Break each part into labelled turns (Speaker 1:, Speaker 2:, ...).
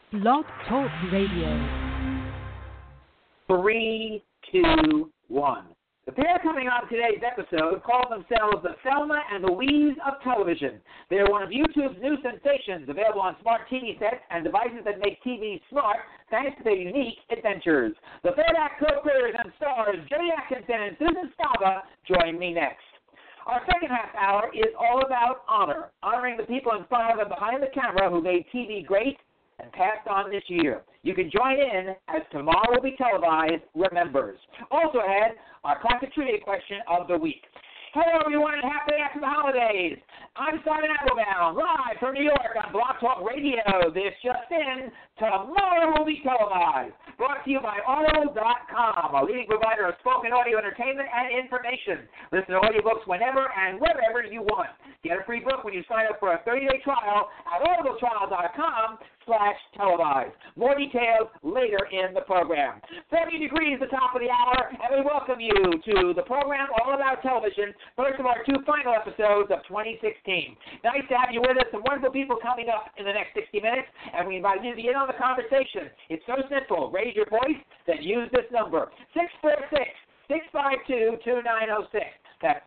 Speaker 1: Blog Talk Radio.
Speaker 2: 3, 2, 1. The pair coming on today's episode call themselves the Thelma and Louise of television. They are one of YouTube's new sensations, available on smart TV sets and devices that make TV smart thanks to their unique adventures. The third act co-creators and stars, Jody Atkinson and Susan Stava, join me next. Our second half hour is all about honor, honoring the people in front and behind the camera who made TV great and passed on this year. You can join in as Tomorrow Will Be Televised remembers. Also ahead, our classic trivia question of the week. Hello, everyone, and happy after the holidays. I'm Simon Applebaum, live from New York on Blog Talk Radio. This just in, Tomorrow Will Be Televised. Brought to you by Audible.com, a leading provider of spoken audio entertainment and information. Listen to audiobooks whenever and wherever you want. Get a free book when you sign up for a 30-day trial at audibletrial.com/televised. More details later in the program. 70 degrees, the top of the hour, and we welcome you to the program All About Television, first of our two final episodes of 2016. Nice to have you with us. Some wonderful people coming up in the next 60 minutes, and we invite you to get on the conversation. It's so simple. Raise your voice, then use this number, 646-652-2906. That's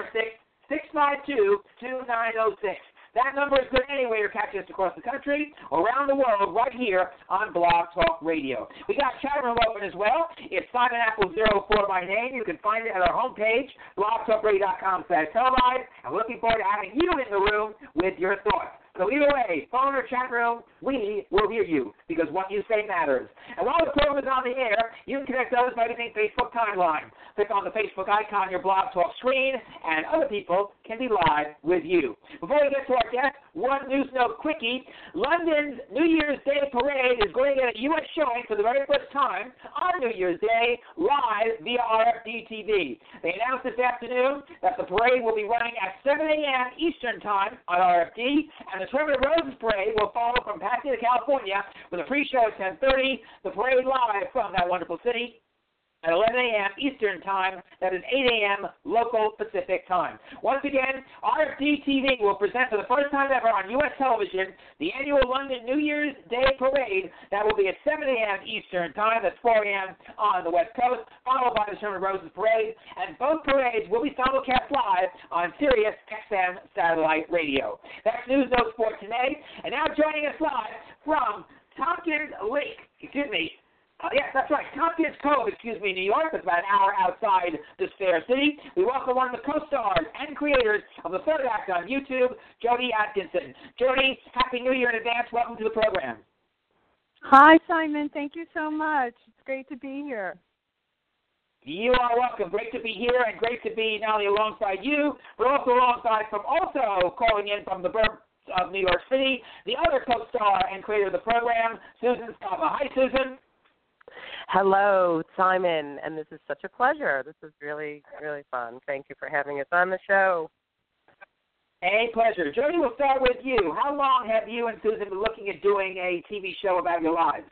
Speaker 2: 646-652-2906. That number is good anyway to catch us across the country or around the world right here on Blog Talk Radio. We got chat room open as well. It's Simon Apple 04 by name. You can find it at our homepage, blogtalkradio.com/televised. I'm looking forward to having you in the room with your thoughts. So either way, phone or chat room, we will hear you because what you say matters. And while the program is on the air, you can connect others by using Facebook timeline. Click on the Facebook icon on your Blog Talk screen, and other people can be live with you. Before we get to our guest, one news note quickie. London's New Year's Day parade is going to get a U.S. showing for the very first time on New Year's Day live via RFD TV. They announced this afternoon that the parade will be running at 7 a.m. Eastern Time on RFD, and the Tournament of Roses parade will follow from Pasadena, California, with a pre-show at 10:30. The parade live from that wonderful city at 11 a.m. Eastern Time. That is 8 a.m. local Pacific Time. Once again, RFD TV will present for the first time ever on U.S. television the annual London New Year's Day Parade. That will be at 7 a.m. Eastern Time. That's 4 a.m. on the West Coast, followed by the Tournament of Roses Parade. And both parades will be simulcast live on Sirius XM satellite radio. That's News Notes for today. And now joining us live from Tompkins Cove, New York. It's about an hour outside this fair city. We welcome one of the co-stars and creators of the third act on YouTube, Jody Atkinson. Jody, Happy New Year in advance. Welcome to the program.
Speaker 3: Hi, Simon. Thank you so much. It's great to be here.
Speaker 2: You are welcome. Great to be here and great to be not only alongside you, but also alongside also calling in from the burbs of New York City, the other co-star and creator of the program, Susan Stava. Hi, Susan.
Speaker 4: Hello, Simon, and this is such a pleasure. This is really, really fun. Thank you for having us on the show.
Speaker 2: A pleasure. Jody, we'll start with you. How long have you and Susan been looking at doing a TV show about your lives?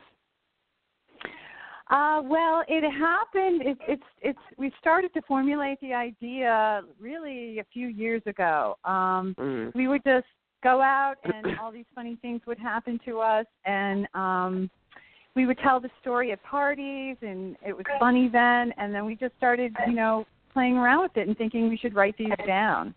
Speaker 3: Well, it happened. We started to formulate the idea really a few years ago. We would just go out, and all these funny things would happen to us, and we would tell the story at parties, and it was funny then, and then we just started, playing around with it and thinking we should write these down.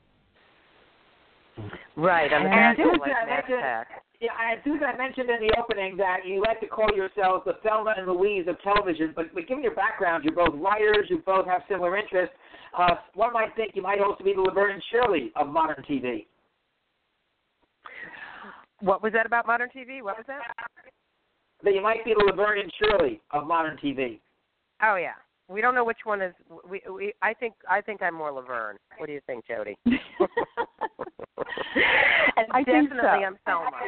Speaker 4: Right, on the back of MacPack.
Speaker 2: Yeah, and Susan, I mentioned in the opening that you like to call yourselves the Thelma and Louise of television, but given your background, you're both writers, you both have similar interests. One might think you might also be the Laverne and Shirley of modern TV.
Speaker 4: What was that about modern TV? What was that?
Speaker 2: That you might be the Laverne and Shirley of modern TV.
Speaker 4: Oh yeah, we don't know which one is. I think I'm more Laverne. What do you think, Jody? And
Speaker 3: I think so.
Speaker 4: I'm Thelma.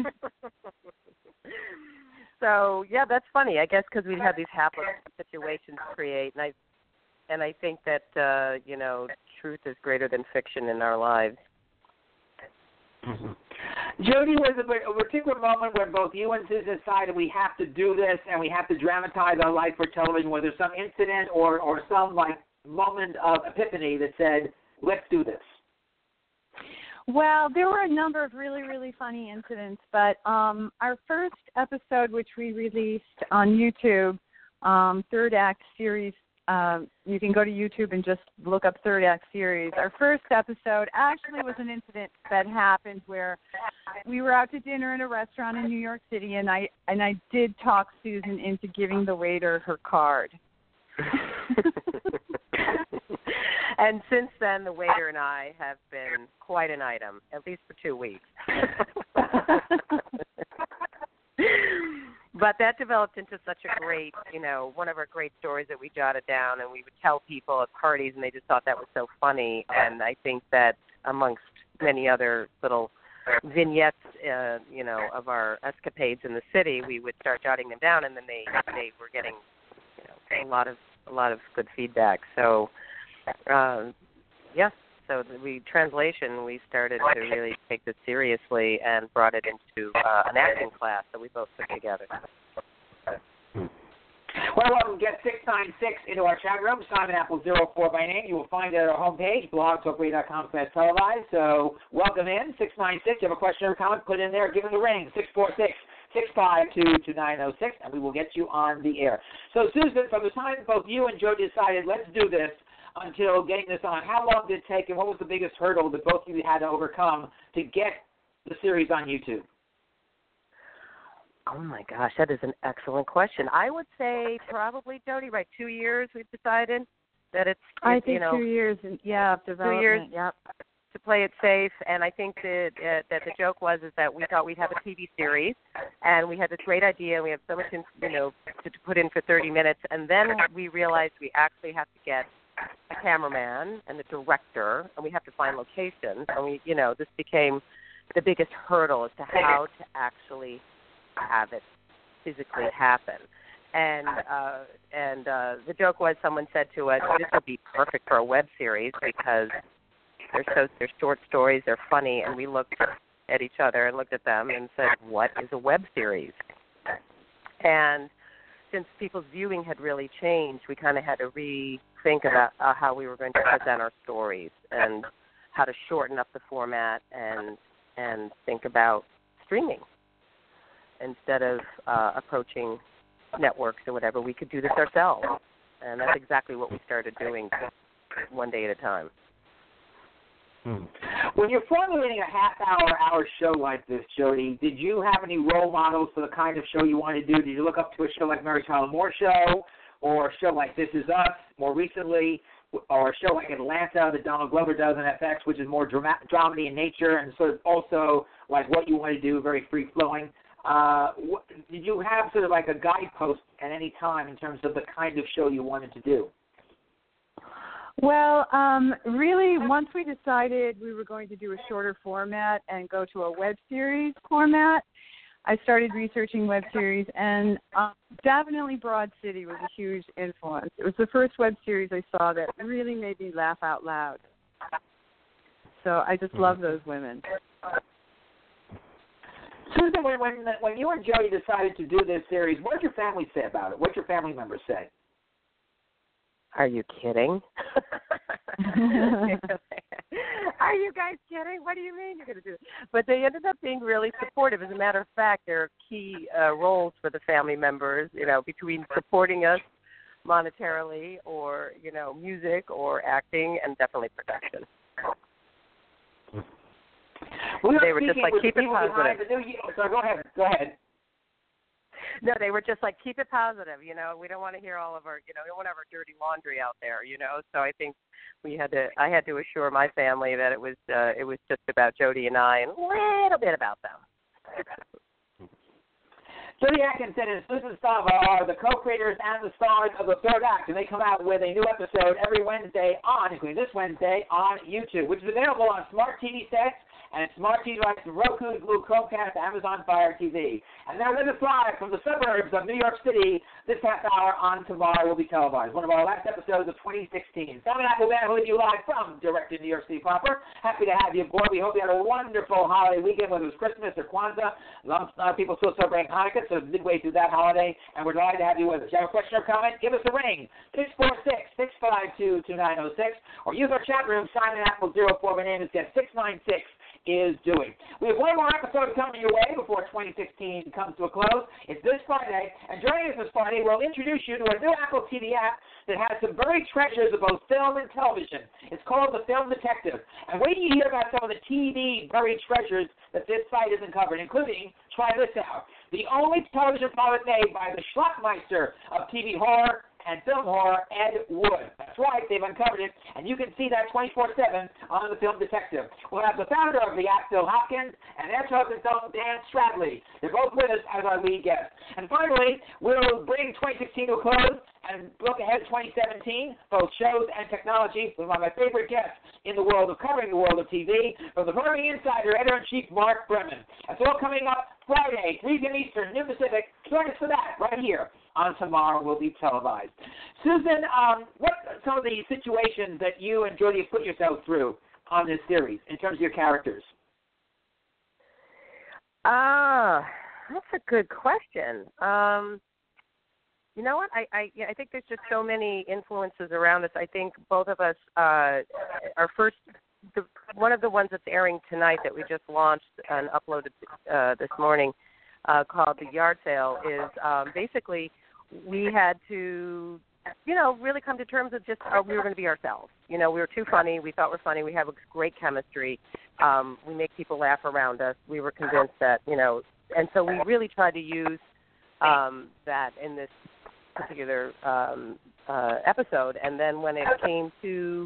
Speaker 4: So yeah, that's funny. I guess because we have these hapless situations create, and I think that truth is greater than fiction in our lives.
Speaker 2: Mm-hmm. Jody, was a particular moment when both you and Susan decided we have to do this and we have to dramatize our life for television? Was there some incident or some moment of epiphany that said, let's do this?
Speaker 3: Well, there were a number of really, really funny incidents, but our first episode, which we released on YouTube, Third Act Series, you can go to YouTube and just look up Third Act Series. Our first episode actually was an incident that happened where we were out to dinner in a restaurant in New York City, and I did talk Susan into giving the waiter her card.
Speaker 4: And since then, the waiter and I have been quite an item, at least for 2 weeks. But that developed into such a great, one of our great stories that we jotted down, and we would tell people at parties, and they just thought that was so funny. And I think that amongst many other little vignettes, of our escapades in the city, we would start jotting them down, and then they were getting, a lot of good feedback. So, So we started to really take this seriously and brought it into an acting class that we both put together.
Speaker 2: Well, get 696 into our chat room. Simon Apple 04 by name. You will find it at our homepage, blogtalkradio.com/televised. So welcome in, 696. You have a question or comment, put it in there. Give it a ring, 646-652-2906, and we will get you on the air. So, Susan, from the time both you and Joe decided, let's do this, until getting this on, how long did it take, and what was the biggest hurdle that both of you had to overcome to get the series on YouTube?
Speaker 4: Oh, my gosh, that is an excellent question. I would say probably, Jody, right, 2 years we've decided that it's
Speaker 3: I think 2 years, of development.
Speaker 4: 2 years,
Speaker 3: yep.
Speaker 4: To play it safe, and I think that the joke was that we thought we'd have a TV series, and we had this great idea, and we have so much, to put in for 30 minutes, and then we realized we actually have to get a cameraman and a director, and we have to find locations, and this became the biggest hurdle as to how to actually have it physically happen. And the joke was, someone said to us, this would be perfect for a web series because they're short stories, they're funny, and we looked at each other and looked at them and said, what is a web series? And since people's viewing had really changed, we kind of had to rethink about how we were going to present our stories and how to shorten up the format and think about streaming. Instead of approaching networks or whatever, we could do this ourselves. And that's exactly what we started doing, one day at a time.
Speaker 2: When you're formulating a half-hour show like this, Jody, did you have any role models for the kind of show you want to do? Did you look up to a show like Mary Tyler Moore Show, or a show like This Is Us more recently, or a show like Atlanta that Donald Glover does on FX, which is more dramedy in nature and sort of also like what you want to do, very free-flowing? Did you have sort of like a guidepost at any time in terms of the kind of show you wanted to do?
Speaker 3: Well, really, once we decided we were going to do a shorter format and go to a web series format, I started researching web series, and definitely Broad City was a huge influence. It was the first web series I saw that really made me laugh out loud. So I just love those women.
Speaker 2: Susan, when you and Jody decided to do this series, what did your family say about it? What did your family members say?
Speaker 4: Are you kidding? Are you guys kidding? What do you mean you're going to do it? But they ended up being really supportive. As a matter of fact, there are key roles for the family members, between supporting us monetarily or, music or acting and definitely production. They were just like, keep it positive.
Speaker 2: So go ahead.
Speaker 4: No, they were just like, keep it positive. We don't want to hear all of our, we don't want to have our dirty laundry out there, So I think I had to assure my family that it was just about Jody and I and a little bit about them.
Speaker 2: Jody Atkinson and Susan Stava are the co-creators and the stars of the Third Act, and they come out with a new episode every Wednesday including this Wednesday, on YouTube, which is available on smart TV sets and smart TV rights to Roku, Blue, Chromecast, Amazon Fire TV. And now they're live from the suburbs of New York City. This half hour on tomorrow will be televised. One of our last episodes of 2016. Simon Applebaum with you live from direct in New York City proper. Happy to have you aboard. We hope you had a wonderful holiday weekend, whether it was Christmas or Kwanzaa. A lot of people still celebrating Hanukkah, so midway through that holiday, and we're delighted to have you with us. If you have a question or comment, give us a ring, 646-652-2906, or use our chat room, Simon Apple 04. My name is 696. is doing. We have one more episode coming your way before 2016 comes to a close. It's this Friday, and joining us this Friday, we'll introduce you to a new Apple TV app that has some buried treasures of both film and television. It's called The Film Detective. And wait till you hear about some of the TV buried treasures that this site has uncovered, including, try this out, the only television product made by the Schlockmeister of TV horror and film horror, Ed Wood. That's right, they've uncovered it, and you can see that 24/7 on The Film Detective. We'll have the founder of the app, Bill Hopkins, and their consultant, Dan Stradley. They're both with us as our lead guests. And finally, we'll bring 2016 to a close and look ahead to 2017, both shows and technology, with one of my favorite guests in the world of covering the world of TV, from the Burning Insider, Editor-in-Chief Mark Bremen. That's all coming up Friday, 3 p.m. Eastern, New Pacific. Join us for that right here on Tomorrow Will Be Televised. Susan, what are some of the situations that you and Jody have put yourself through on this series in terms of your characters?
Speaker 4: That's a good question. You know what? I think there's just so many influences around us. I think both of us, one of the ones that's airing tonight that we just launched and uploaded this morning, called The Yard Sale, is basically we had to, really come to terms with just we were going to be ourselves. We were too funny. We thought we're funny. We have a great chemistry. We make people laugh around us. We were convinced that, and so we really tried to use that in this particular episode. And then when it came to,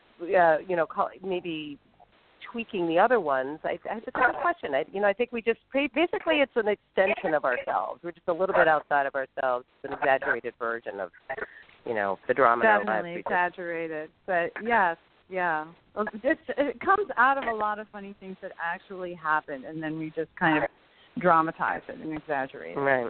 Speaker 4: maybe tweaking the other ones, I had the same question. I think we just basically it's an extension of ourselves. We're just a little bit outside of ourselves. It's an exaggerated version of, the drama.
Speaker 3: Definitely exaggerated, but yes, yeah. Well, it comes out of a lot of funny things that actually happened, and then we just kind of dramatize it and exaggerate it.
Speaker 4: Right.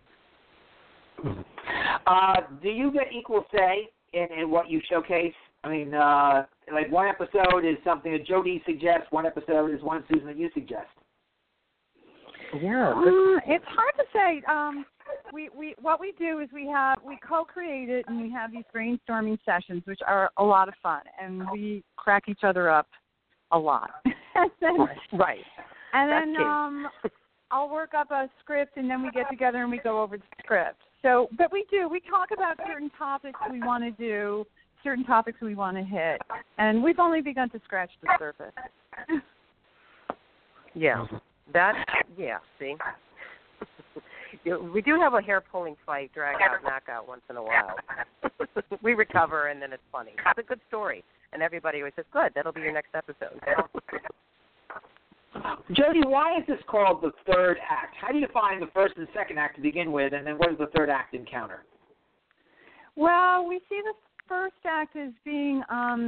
Speaker 2: Do you get equal say in what you showcase? I mean, like one episode is something that Jody suggests, one episode is one, Susan, that you suggest.
Speaker 4: Yeah.
Speaker 3: It's hard to say. We what we do is we co-create it, and we have these brainstorming sessions, which are a lot of fun, and we crack each other up a lot. And then,
Speaker 4: right.
Speaker 3: And then I'll work up a script, and then we get together and we go over the script. So, but we talk about certain topics we want to do, certain topics we want to hit, and we've only begun to scratch the surface.
Speaker 4: Yeah. See? We do have a hair-pulling fight, drag-out, knockout once in a while. We recover, and then it's funny. It's a good story, and everybody always says, good, that'll be your next episode.
Speaker 2: Jody, why is this called the third act? How do you define the first and second act to begin with, and then what does the third act encounter?
Speaker 3: Well, we see the first act as being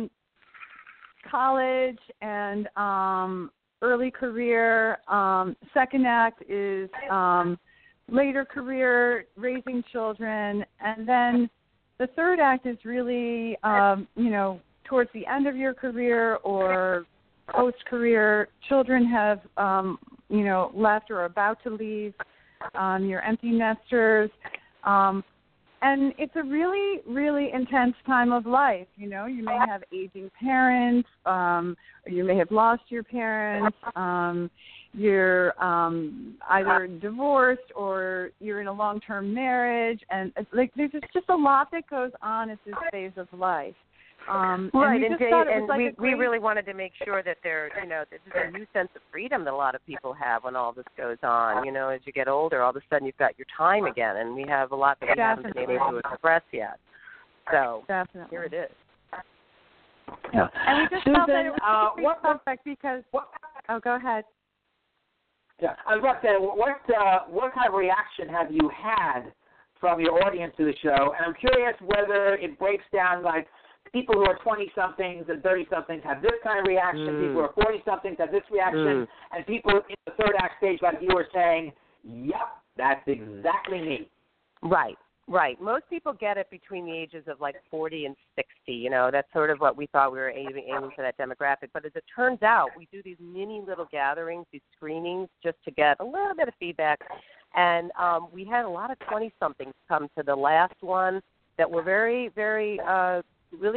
Speaker 3: college and early career. Second act is later career, raising children. And then the third act is really, towards the end of your career or post-career. Children have, left or are about to leave. You're empty nesters. And it's a really, really intense time of life. You may have aging parents, or you may have lost your parents. You're either divorced or you're in a long-term marriage. And there's just a lot that goes on at this phase of life.
Speaker 4: Right, and we really wanted to make sure that there's a new sense of freedom that a lot of people have when all this goes on. As you get older, all of a sudden you've got your time again, and we have a lot that we haven't been able to express yet. So here it is.
Speaker 3: Yeah. And we just felt that it was perfect because. Oh, go ahead.
Speaker 2: Yeah, I was about to say, what kind of reaction have you had from your audience to the show? And I'm curious whether it breaks down like. People who are 20-somethings and 30-somethings have this kind of reaction. People who are 40-somethings have this reaction. And people in the third act stage like you are saying, yep, that's exactly me.
Speaker 4: Right. Most people get it between the ages of like 40 and 60. That's sort of what we thought we were aiming for that demographic. But as it turns out, we do these mini little gatherings, these screenings, just to get a little bit of feedback. And we had a lot of 20-somethings come to the last one that were very, very really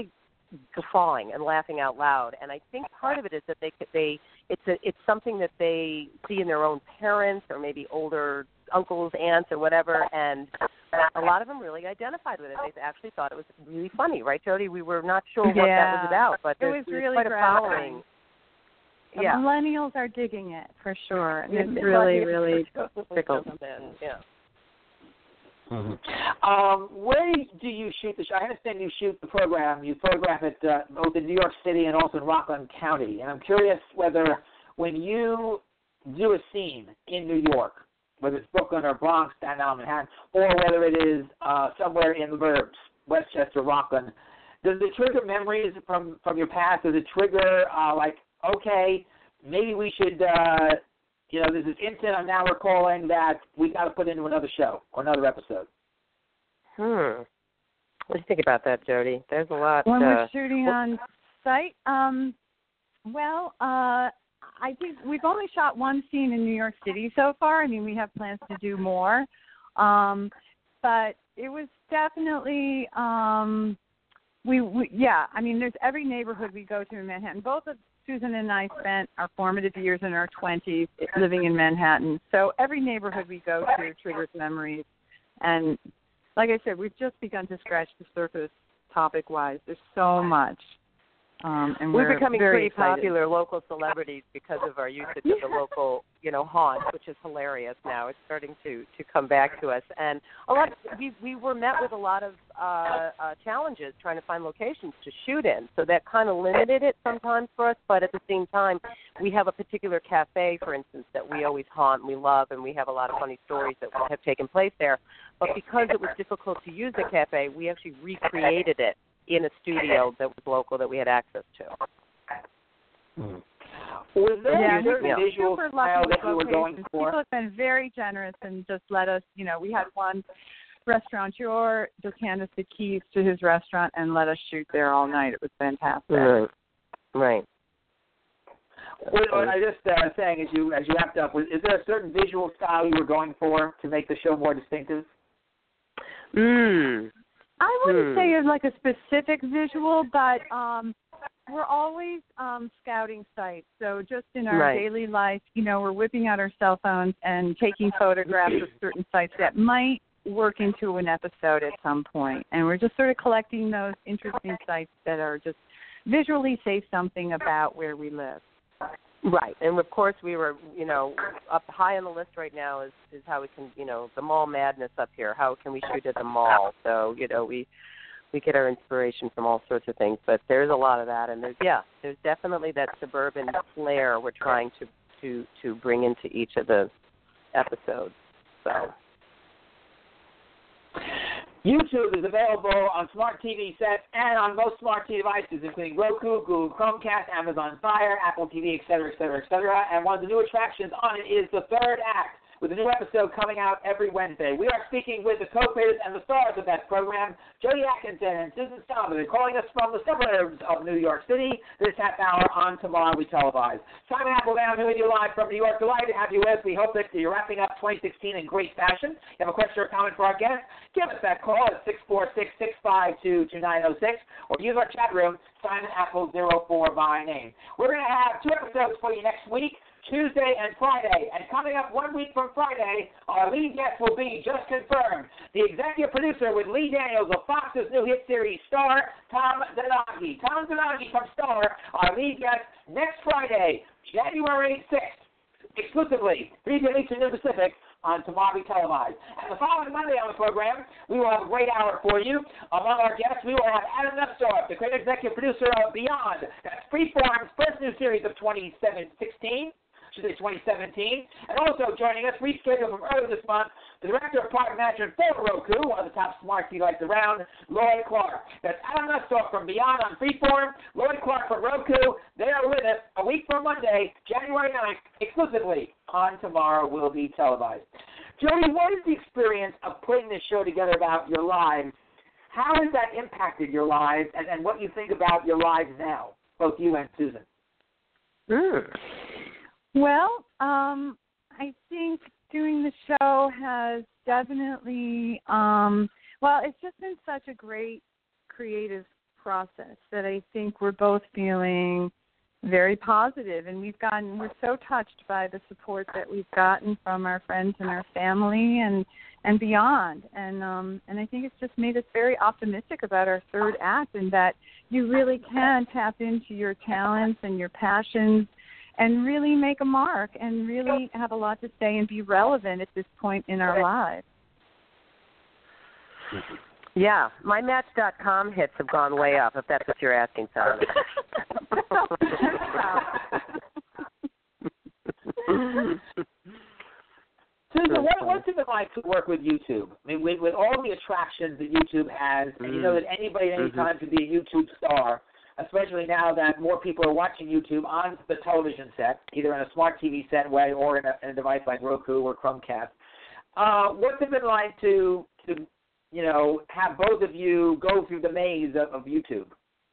Speaker 4: guffawing and laughing out loud. And I think part of it is that it's something that they see in their own parents or maybe older uncles, aunts, or whatever, and a lot of them really identified with it. They actually thought it was really funny, right, Jody? We were not sure what that was about, but there's
Speaker 3: really
Speaker 4: quite a following.
Speaker 3: The millennials are digging it for sure. It's really tickled.
Speaker 4: Yeah.
Speaker 2: Mm-hmm. Where do you shoot the show? I understand you shoot the program. You photograph it both in New York City and also in Rockland County. And I'm curious whether when you do a scene in New York, whether it's Brooklyn or Bronx, Staten Island, Manhattan, or whether it is somewhere in the burbs, Westchester, Rockland, does it trigger memories from your past? Does it trigger, okay, maybe we should, there's this incident I'm now recalling that we got to put into another show or another episode?
Speaker 4: What do you think about that, Jody? There's a lot.
Speaker 3: When we're shooting on site, I think we've only shot one scene in New York City so far. I mean, we have plans to do more. But it was definitely, there's every neighborhood we go to in Manhattan. Both of Susan and I spent our formative years in our 20s living in Manhattan. So every neighborhood we go to triggers memories. And like I said, we've just begun to scratch the surface topic-wise. There's so much. And
Speaker 4: we're becoming pretty
Speaker 3: excited.
Speaker 4: Popular local celebrities because of our usage of the local, haunts, which is hilarious now. It's starting to come back to us. And we were met with a lot of challenges trying to find locations to shoot in. So that kind of limited it sometimes for us. But at the same time, we have a particular cafe, for instance, that we always haunt and we love, and we have a lot of funny stories that have taken place there. But because it was difficult to use the cafe, we actually recreated it in a studio that was local that we had access to.
Speaker 2: Was there a certain visual style that you were going for?
Speaker 3: People have been very generous and just let us, we had one restaurateur just hand us the keys to his restaurant and let us shoot there all night. It was fantastic.
Speaker 4: Right.
Speaker 2: Well, I just saying, as you wrapped up, is there a certain visual style you were going for to make the show more distinctive?
Speaker 3: I wouldn't say it's like a specific visual, but we're always scouting sites. So just in our daily life, we're whipping out our cell phones and taking photographs of certain sites that might work into an episode at some point. And we're just sort of collecting those interesting sites that are just visually say something about where we live.
Speaker 4: Right, and of course we were, up high on the list right now is how we can, the mall madness up here. How can we shoot at the mall? So, we get our inspiration from all sorts of things, but there's a lot of that, and there's definitely that suburban flair we're trying to bring into each of the episodes. So.
Speaker 2: YouTube is available on smart TV sets and on most smart TV devices, including Roku, Google Chromecast, Amazon Fire, Apple TV, et cetera, et cetera, et cetera. And one of the new attractions on it is the third act, with a new episode coming out every Wednesday. We are speaking with the co-creators and the stars of that program, Jody Atkinson and Susan Solomon, calling us from the suburbs of New York City this half hour on Tomorrow We Televise. Simon Applebaum here with you live from New York. Delighted to have you with. We hope that you're wrapping up 2016 in great fashion. You have a question or comment for our guest? Give us that call at 646-652-2906 or use our chat room, Simon Apple 04 by name. We're going to have 2 episodes for you next week, Tuesday and Friday. And coming up 1 week from Friday, our lead guest will be, just confirmed, the executive producer with Lee Daniels of Fox's new hit series Star, Tom Donaghy. Tom Donaghy from Star, our lead guest next Friday, January 6th, exclusively, 3 p.m. Eastern and Pacific, on Tomorrow We Televise. And the following Monday on the program, we will have a great hour for you. Among our guests, we will have Adam Nusdorf, the creative executive producer of Beyond. That's Freeform's first new series of 2017. And also joining us, rescheduled from earlier this month, the director of product management for Roku, one of the top smart TV lights around, Lloyd Clark. That's Adam Nusdorf from Beyond on Freeform, Lloyd Clark from Roku. They are with us a week from Monday, January 9th, exclusively on Tomorrow Will Be Televised. Jody, what is the experience of putting this show together about your lives? How has that impacted your lives, and what you think about your lives now, both you and Susan?
Speaker 3: Well, I think doing the show has definitely, it's just been such a great creative process that I think we're both feeling very positive, and we're so touched by the support that we've gotten from our friends and our family and beyond, and I think it's just made us very optimistic about our third act, and that you really can tap into your talents and your passions and really make a mark and really have a lot to say and be relevant at this point in our lives.
Speaker 4: Yeah, my Match.com hits have gone way up, if that's what you're asking, Sarah.
Speaker 2: Susan, what's it like to work with YouTube? I mean, with all the attractions that YouTube has, and you know that anybody at any time can be a YouTube star, especially now that more people are watching YouTube on the television set, either in a smart TV set way or in a device like Roku or Chromecast. What's it been like to have both of you go through the maze of YouTube?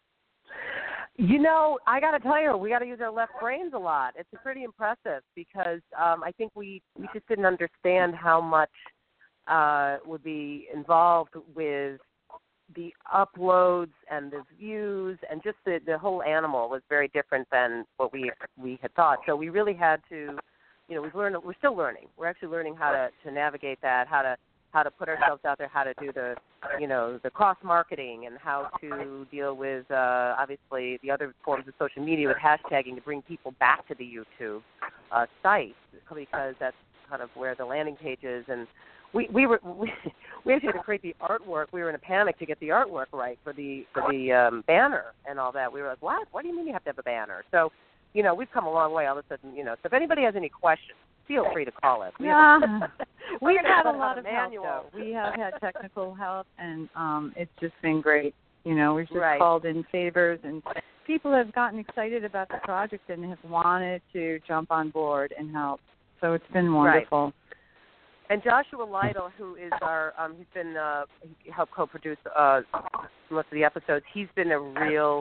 Speaker 4: I got to tell you, we got to use our left brains a lot. It's pretty impressive because I think we just didn't understand how much would be involved with the uploads and the views, and just the whole animal was very different than what we had thought. So we really had to, we're still learning. We're actually learning how to navigate that, how to put ourselves out there, how to do the cross marketing, and how to deal with obviously the other forms of social media with hashtagging to bring people back to the YouTube site, because that's kind of where the landing page is. And we actually had to create the artwork. We were in a panic to get the artwork right for the banner and all that. We were like, what do you mean you have to have a banner? So we've come a long way. All of a sudden, so if anybody has any questions, feel free to call us.
Speaker 3: We've had a lot of help, though. We have had technical help, and it's just been great. We've just called in favors, and people have gotten excited about the project and have wanted to jump on board and help. So it's been wonderful.
Speaker 4: Right. And Joshua Lytle, who is our, he helped co-produce most of the episodes. He's been a real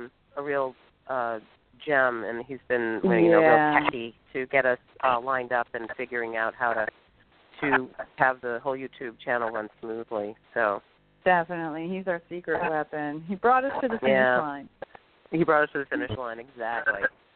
Speaker 4: gem, and he's been real techy to get us lined up and figuring out how to have the whole YouTube channel run smoothly. So
Speaker 3: definitely, he's our secret weapon. He brought us to the finish line.
Speaker 4: He brought us to the finish line, exactly.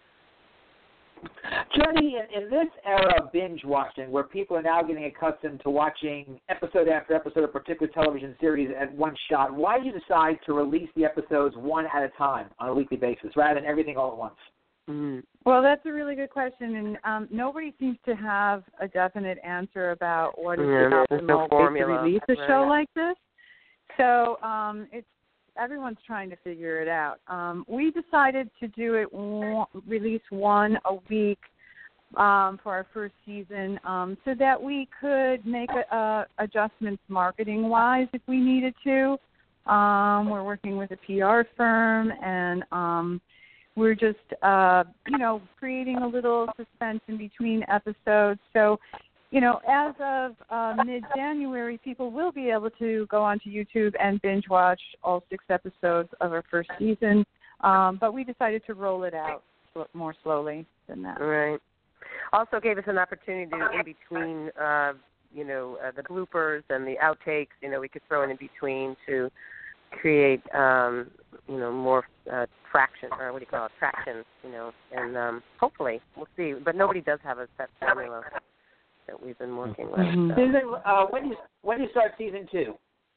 Speaker 2: Jenny, in this era of binge watching, where people are now getting accustomed to watching episode after episode of a particular television series at one shot, why did you decide to release the episodes one at a time on a weekly basis rather than everything all at once?
Speaker 3: Mm-hmm. Well, that's a really good question, and nobody seems to have a definite answer about what is the optimal way to release a show like this. So everyone's trying to figure it out. We decided to do it release one a week for our first season, so that we could make adjustments marketing-wise if we needed to. We're working with a PR firm, and we're just, creating a little suspense in between episodes. So, as of mid-January, people will be able to go onto YouTube and binge watch all 6 episodes of our first season. But we decided to roll it out more slowly than that.
Speaker 4: Right. Also gave us an opportunity to, in between, the bloopers and the outtakes, we could throw in between to create, more traction, or what do you call it, traction, and hopefully we'll see. But nobody does have a set formula that we've been working with.
Speaker 3: Mm-hmm.
Speaker 4: So.
Speaker 2: Susan, when do you start season 2?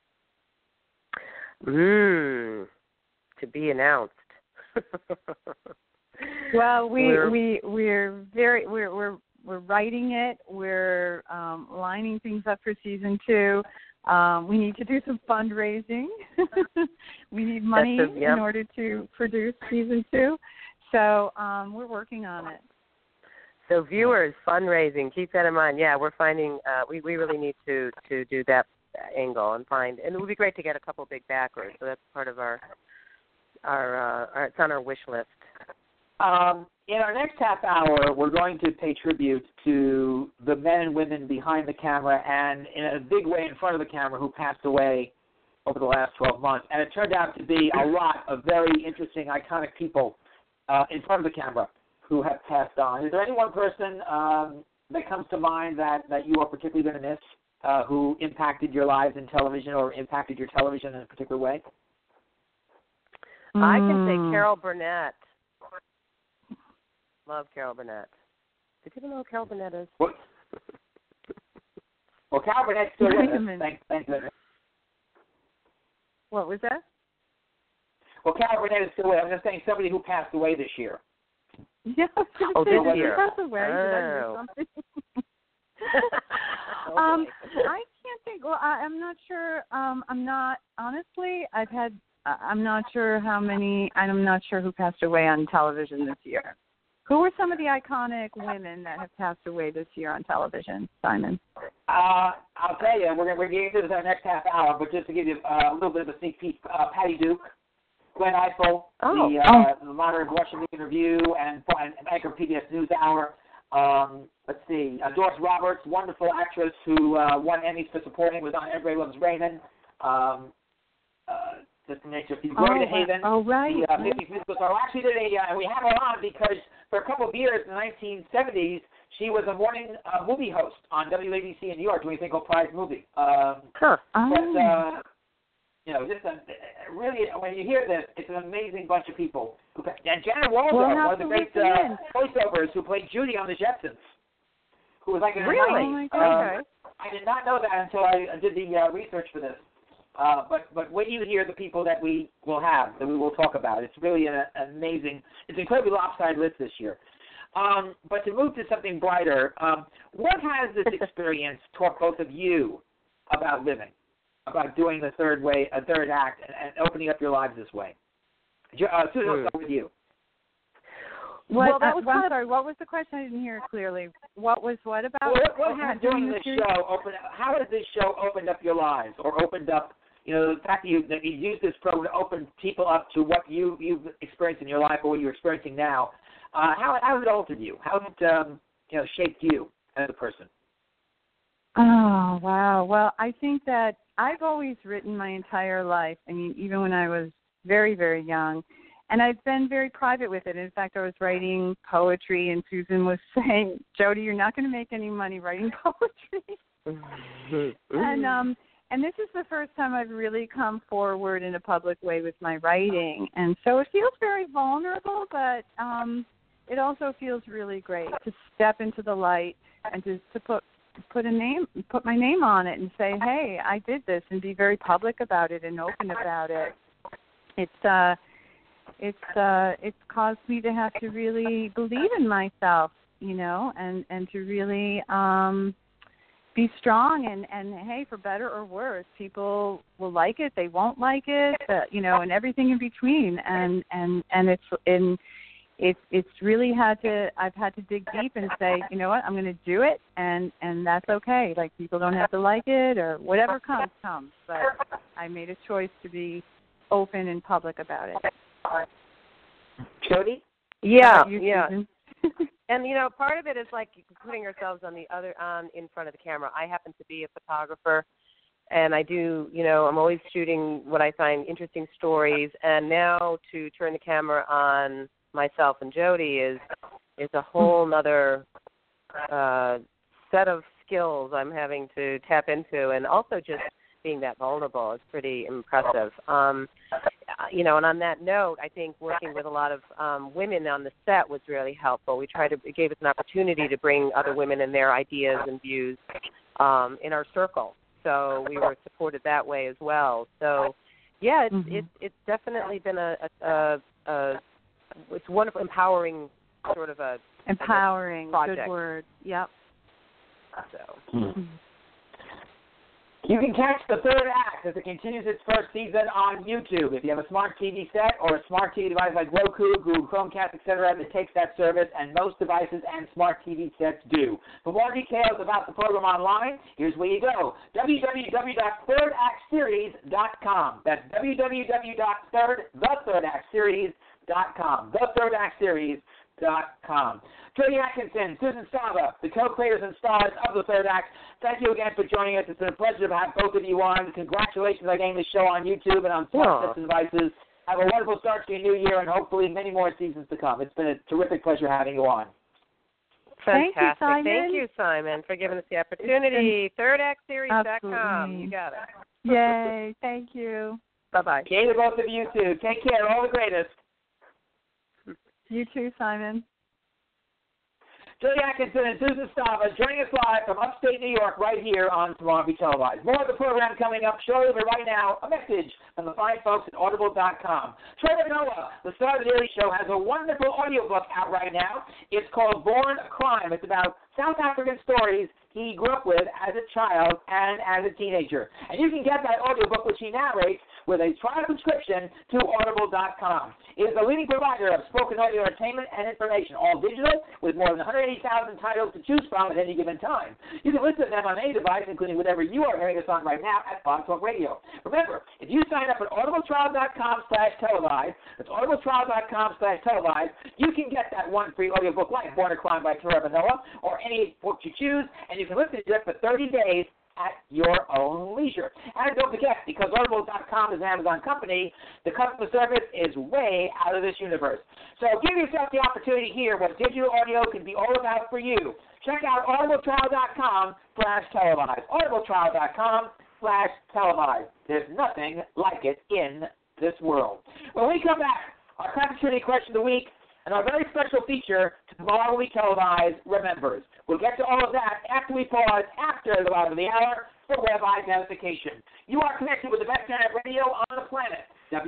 Speaker 4: To be announced.
Speaker 3: Well, we're writing it. We're lining things up for season 2. We need to do some fundraising. We need money in order to produce season 2. So we're working on it.
Speaker 4: So viewers, fundraising, keep that in mind. Yeah, we're finding we really need to do that angle and it would be great to get a couple big backers. So that's part of our it's on our wish list.
Speaker 2: In our next half hour, we're going to pay tribute to the men and women behind the camera and in a big way in front of the camera who passed away over the last 12 months. And it turned out to be a lot of very interesting, iconic people in front of the camera who have passed on. Is there any one person that comes to mind that you are particularly going to miss, who impacted your lives in television or impacted your television in a particular way?
Speaker 4: I can say Carol Burnett. Love Carol Burnett. Do people know who Carol Burnett is?
Speaker 2: What? Well, Carol Burnett's still with us. Thank goodness.
Speaker 3: What was that?
Speaker 2: Well, Carol Burnett is still with us. I'm just saying somebody who passed away this year.
Speaker 3: Yeah,
Speaker 4: this year.
Speaker 3: Passed away.
Speaker 4: Oh.
Speaker 3: I can't think. Well, I'm not sure. I'm not honestly. I'm not sure how many. I'm not sure who passed away on television this year. Who were some of the iconic women that have passed away this year on television, Simon?
Speaker 2: I'll tell you, we're getting into this our next half hour, but just to give you a little bit of a sneak peek, Patty Duke, Glenn Eiffel, the modern Washington Review, and anchor PBS NewsHour. Let's see, Doris Roberts, wonderful actress who won Emmys for supporting, was on Everybody Loves Raymond. Just to mention a few. Gloria DeHaven.
Speaker 3: Oh, right.
Speaker 2: The 50s musical star. Actually, and we have her on because for a couple of years in the 1970s, she was a morning movie host on WABC in New York doing a thing called Prize Movie. But, just really, when you hear this, it's an amazing bunch of people. And Janet Waldo, one of the great voiceovers who played Judy on The Jetsons, who was like an
Speaker 4: really?
Speaker 2: I did not know that until I did the research for this. But when you hear the people that we will have, that we will talk about, it's really an amazing, it's an incredibly lopsided list this year. But to move to something brighter, what has this experience taught both of you about living, about doing the third act, and opening up your lives this way? Susan, I'll start with you.
Speaker 3: What was the question? I didn't hear it clearly. What about?
Speaker 2: What has doing this show how has this show opened up your lives, or opened up, the fact that you use this program to open people up to what you've experienced in your life or what you're experiencing now? How has it altered you? How has it shaped you as a person?
Speaker 3: Oh, wow. Well, I think that I've always written my entire life. I mean, even when I was very, very young. And I've been very private with it. In fact, I was writing poetry, and Susan was saying, Jody, you're not going to make any money writing poetry. And this is the first time I've really come forward in a public way with my writing. And so it feels very vulnerable, but it also feels really great to step into the light and to put my name on it and say, hey, I did this, and be very public about it and open about it. It's caused me to have to really believe in myself, and to really be strong and hey, for better or worse, people will like it, they won't like it, and everything in between. And it's really I've had to dig deep and say, you know what, I'm going to do it, and that's okay. Like, people don't have to like it, or whatever comes. But I made a choice to be open and public about it.
Speaker 2: Jody?
Speaker 4: Yeah. And part of it is like putting ourselves in front of the camera. I happen to be a photographer, and I do, I'm always shooting what I find interesting stories. And now to turn the camera on myself and Jody is a whole nother set of skills I'm having to tap into, and also just being that vulnerable is pretty impressive. And on that note, I think working with a lot of women on the set was really helpful. It gave us an opportunity to bring other women and their ideas and views in our circle. So we were supported that way as well. So, yeah, it's definitely been it's wonderful, empowering sort of a project.
Speaker 3: Good word. Yep.
Speaker 4: So.
Speaker 2: You can catch the third act as it continues its first season on YouTube. If you have a smart TV set or a smart TV device like Roku, Google Chromecast, etc., that takes that service, and most devices and smart TV sets do. For more details about the program online, here's where you go: www.thirdactseries.com. That's www.thirdactseries.com. TheThirdActSeries.com. Jody Atkinson, Susan Stava, the co-creators and stars of The Third Act, thank you again for joining us. It's been a pleasure to have both of you on. Congratulations on getting the show on YouTube and on smart sets and devices. Have a wonderful start to your new year, and hopefully many more seasons to come. It's been a terrific pleasure having you on.
Speaker 4: Fantastic.
Speaker 3: Thank
Speaker 4: you, Simon, for giving us the opportunity. ThirdActSeries.com. You got it.
Speaker 3: Yay. Thank you.
Speaker 4: Bye-bye.
Speaker 2: Okay, to both of you, too. Take care. All the greatest.
Speaker 3: You too, Simon.
Speaker 2: Julie Atkinson and Susan Stava joining us live from upstate New York right here on Tomorrow Be Televised. More of the program coming up shortly, but right now, a message from the fine folks at Audible.com. Trevor Noah, the star of The Daily Show, has a wonderful audiobook out right now. It's called Born a Crime. It's about South African stories he grew up with as a child and as a teenager. And you can get that audiobook, which he narrates, with a trial subscription to Audible.com. It is the leading provider of spoken audio entertainment and information, all digital, with more than 180,000 titles to choose from at any given time. You can listen to them on any device, including whatever you are hearing us on right now at Blog Talk Radio. Remember, if you sign up at audibletrial.com/televised, that's audibletrial.com/televised, you can get that one free audiobook like Born a Crime by Trevor Noah, or any book you choose, and you can listen to it for 30 days at your own leisure. And don't forget, because Audible.com is an Amazon company, the customer service is way out of this universe. So give yourself the opportunity to hear what digital audio can be all about for you. Check out audibletrial.com/televised. audibletrial.com/televised. There's nothing like it in this world. When we come back, our Constitution question of the week, and our very special feature, Tomorrow We Televise Remembers. We'll get to all of that after we pause after the bottom of the hour for web identification. You are connected with the best internet radio on the planet,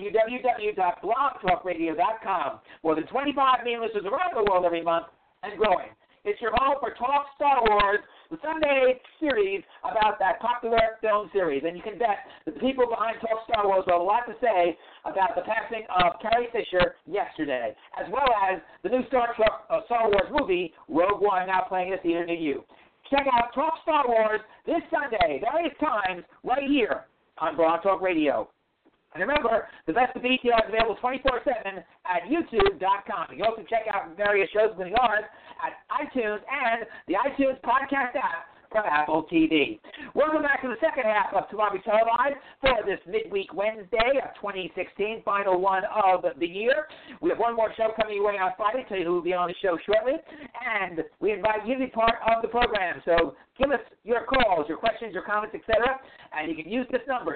Speaker 2: www.blogtalkradio.com. More than 25 million listeners around the world every month and growing. It's your home for Talk Star Wars, the Sunday series about that popular film series. And you can bet that the people behind Talk Star Wars will have a lot to say about the passing of Carrie Fisher yesterday, as well as the new Star Wars movie, Rogue One, now playing at the theater near you. Check out Talk Star Wars this Sunday, various times, right here on Blog Talk Radio. And remember, the best of BTR is available 24/7 at YouTube.com. You can also check out various shows, including ours, at iTunes and the iTunes podcast app from Apple TV. Welcome back to the second half of Tomorrow Be Televised for this midweek Wednesday of 2016, final one of the year. We have one more show coming your way on Friday. Tell you who will be on the show shortly. And we invite you to be part of the program. So give us your calls, your questions, your comments, etc. And you can use this number,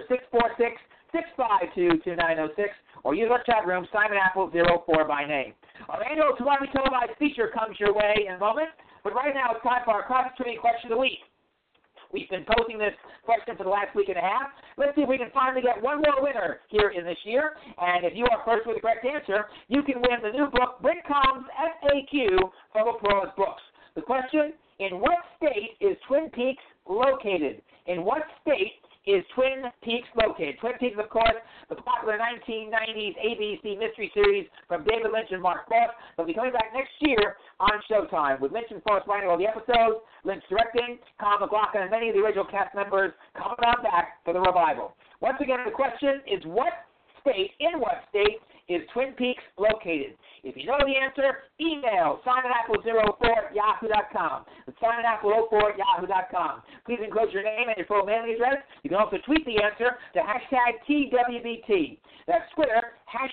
Speaker 2: 646-652-2906, or use our chat room, Simon Apple 04 by name. Our annual Tomorrow Be Televised feature comes your way in a moment, but right now it's time for our cross-training question of the week. We've been posing this question for the last week and a half. Let's see if we can finally get one more winner here in this year. And if you are first with the correct answer, you can win the new book, Britcom's FAQ from Applause Books. The question, in what state is Twin Peaks located? In what state is Twin Peaks located? Twin Peaks, of course, the popular 1990s ABC mystery series from David Lynch and Mark Frost. They'll be coming back next year on Showtime, with Lynch and Frost writing all the episodes, Lynch directing, Colin McLaughlin and many of the original cast members coming on back for the revival. Once again, the question is in what state is Twin Peaks located? If you know the answer, email SimonApple04@yahoo.com. It's SimonApple04@yahoo.com. Please enclose your name and your full mailing address. You can also tweet the answer to #TWBT. That's Twitter,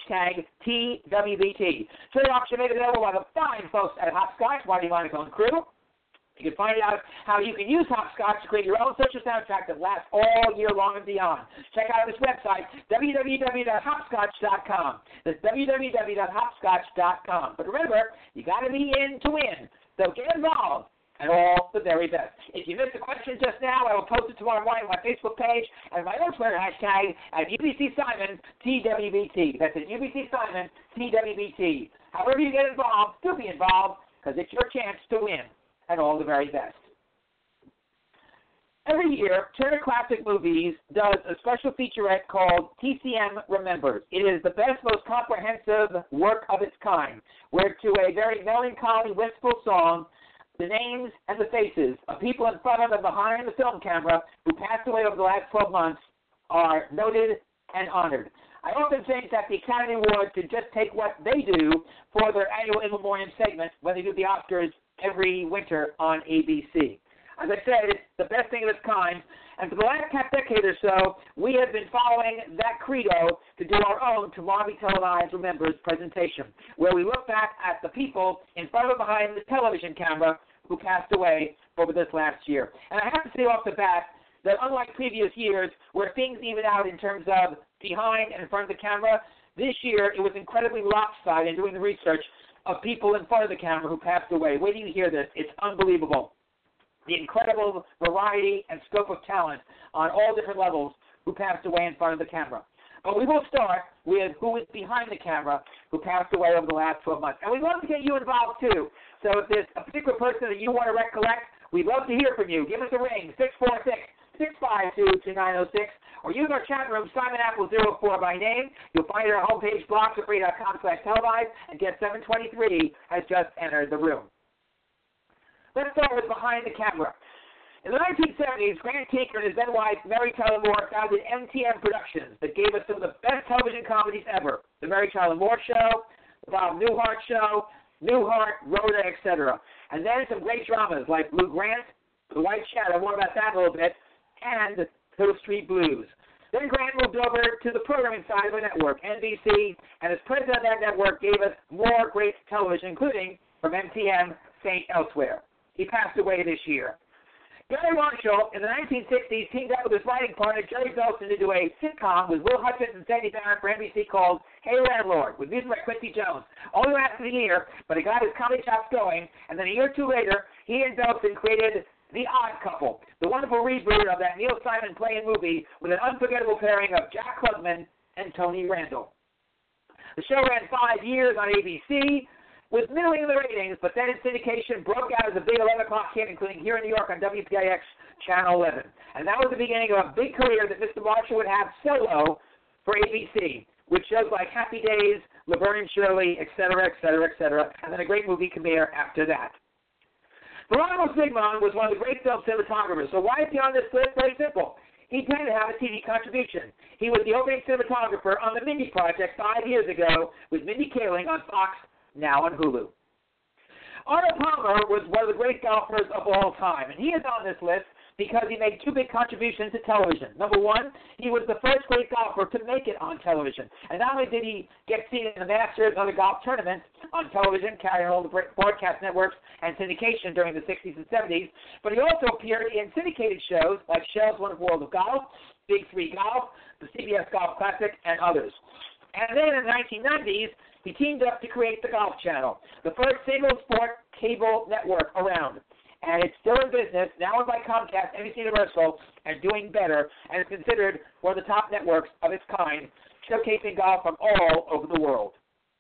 Speaker 2: #TWBT. Twitter option made available by the fine folks at Hopscotch, Marty Monaco and crew. You can find out how you can use Hopscotch to create your own social soundtrack that lasts all year long and beyond. Check out this website, www.hopscotch.com. That's www.hopscotch.com. But remember, you got to be in to win. So get involved, and all the very best. If you missed the question just now, I will post it tomorrow morning on my Facebook page and my own Twitter hashtag at UBCSimon_TWBT. That's at UBCSimon_TWBT. However you get involved, do be involved, because it's your chance to win. And all the very best. Every year, Turner Classic Movies does a special featurette called TCM Remembers. It is the best, most comprehensive work of its kind, where to a very melancholy, wistful song, the names and the faces of people in front of and behind the film camera who passed away over the last 12 months are noted and honored. I often think that the Academy Awards should just take what they do for their annual In Memoriam segment when they do the Oscars every winter on ABC. As I said, it's the best thing of its kind, and for the last half decade or so, we have been following that credo to do our own Tomorrow Be Televised Remembers presentation, where we look back at the people in front and behind the television camera who passed away over this last year. And I have to say off the bat, that unlike previous years where things even out in terms of behind and in front of the camera, this year it was incredibly lopsided in doing the research of people in front of the camera who passed away. Wait till you hear this. It's unbelievable. The incredible variety and scope of talent on all different levels who passed away in front of the camera. But we will start with who is behind the camera who passed away over the last 12 months. And we'd love to get you involved, too. So if there's a particular person that you want to recollect, we'd love to hear from you. Give us a ring, 646-652-2906, or use our chat room, SimonApple04 by name. You'll find it on our homepage, blogsofree.com/televised, and get 723 has just entered the room. Let's start with behind the camera. In the 1970s, Grant Tinker and his then wife, Mary Tyler Moore, founded MTM Productions that gave us some of the best television comedies ever. The Mary Tyler Moore Show, the Bob Newhart Show, Newhart, Rhoda, etc. And then some great dramas like Blue Grant, The White Shadow, more about that in a little bit, and Hill Street Blues. Then Grant moved over to the programming side of the network, NBC, and as president of that network gave us more great television, including from MTM, St. Elsewhere. He passed away this year. Gary Marshall, in the 1960s, teamed up with his writing partner, Jerry Belson, to do a sitcom with Will Hutchins and Sandy Barrett for NBC called Hey Landlord, with music by Quincy Jones. Only lasted a year, but it got his comedy chops going, and then a year or two later, he and Belson created The Odd Couple, the wonderful reboot of that Neil Simon play and movie with an unforgettable pairing of Jack Klugman and Tony Randall. The show ran 5 years on ABC, with middling in the ratings, but then in syndication broke out as a big 11 o'clock hit, including here in New York on WPIX Channel 11. And that was the beginning of a big career that Mr. Marshall would have solo for ABC, with shows like Happy Days, Laverne and Shirley, etc., etc., etc., and then a great movie premiere after that. Veronimo Zsigmond was one of the great film cinematographers, so why is he on this list? Very simple. He didn't have a TV contribution. He was the opening cinematographer on the Mindy Project 5 years ago with Mindy Kaling on Fox, now on Hulu. Arnold Palmer was one of the great golfers of all time, and he is on this list because he made 2 big contributions to television. Number one, he was the first great golfer to make it on television. And not only did he get seen in the Masters and other golf tournaments on television, carrying all the broadcast networks and syndication during the 60s and 70s, but he also appeared in syndicated shows like Shell's Wonderful World of Golf, Big 3 Golf, the CBS Golf Classic, and others. And then in the 1990s, he teamed up to create the Golf Channel, the first single-sport cable network around. And it's still in business, now owned by Comcast, NBC Universal, and doing better, and is considered one of the top networks of its kind, showcasing golf from all over the world.